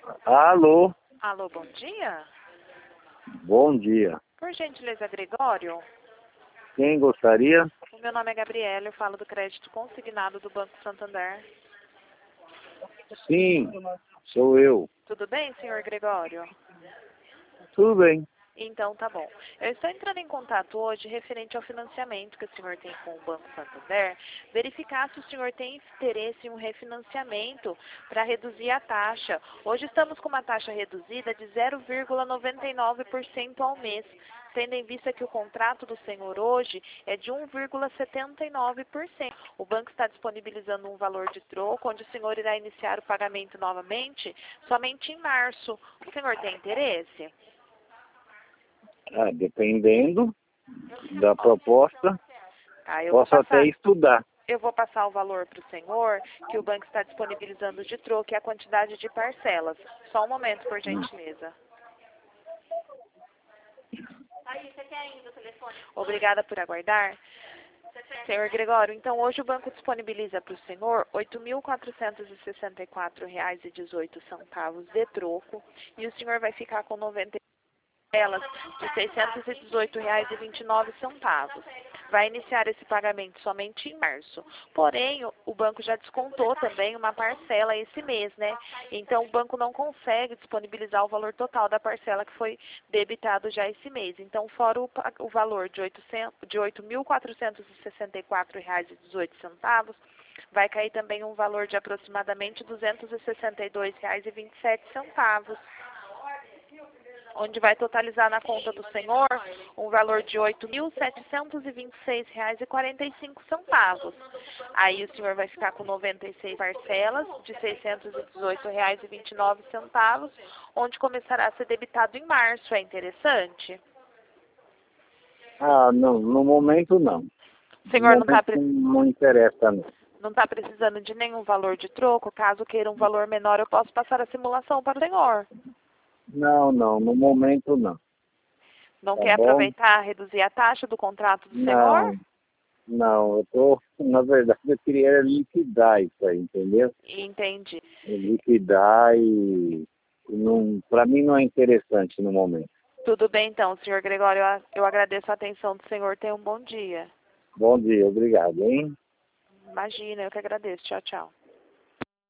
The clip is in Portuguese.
Alô, Alô, bom dia. bom dia. Por gentileza, Gregório. Quem gostaria? O meu nome é Gabriela, eu falo do crédito consignado do Banco Santander. Sim, sou eu. Tudo bem, senhor Gregório? Tudo bem. Então, tá bom. Eu estou entrando em contato hoje referente ao financiamento que o senhor tem com o Banco Santander, verificar se o senhor tem interesse em um refinanciamento para reduzir a taxa. Hoje estamos com uma taxa reduzida de 0,99% ao mês, tendo em vista que o contrato do senhor hoje é de 1,79%. O banco está disponibilizando um valor de troco, onde o senhor irá iniciar o pagamento novamente somente em março. O senhor tem interesse? Dependendo da proposta, posso até estudar. Eu vou passar o valor para o senhor, que o banco está disponibilizando de troco e a quantidade de parcelas. Só um momento, por gentileza. Obrigada por aguardar. Senhor Gregório, então hoje o banco disponibiliza para o senhor R$ 8.464,18 de troco e o senhor vai ficar com 90 elas de R$ 618,29. Vai iniciar esse pagamento somente em março. Porém, o banco já descontou também uma parcela esse mês, né? Então, o banco não consegue disponibilizar o valor total da parcela que foi debitado já esse mês. Então, fora o valor de R$ 8.464,18, vai cair também um valor de aproximadamente R$ 262,27, onde vai totalizar na conta do senhor um valor de R$ 8.726,45. Aí o senhor vai ficar com 96 parcelas de R$ 618,29, onde começará a ser debitado em março. É interessante? Não, no momento não. O senhor Não interessa não. Não está precisando de nenhum valor de troco? Caso queira um valor menor, eu posso passar a simulação para o senhor. Não, no momento não. Não Tá quer bom? aproveitar, reduzir a taxa do contrato do senhor? Não, na verdade, eu queria liquidar isso aí, entendeu? Entendi. Liquidar e não, para mim não é interessante no momento. Tudo bem então, senhor Gregório. Eu agradeço a atenção do senhor. Tenha um bom dia. Bom dia, obrigado, hein? Imagina, eu que agradeço. Tchau, tchau.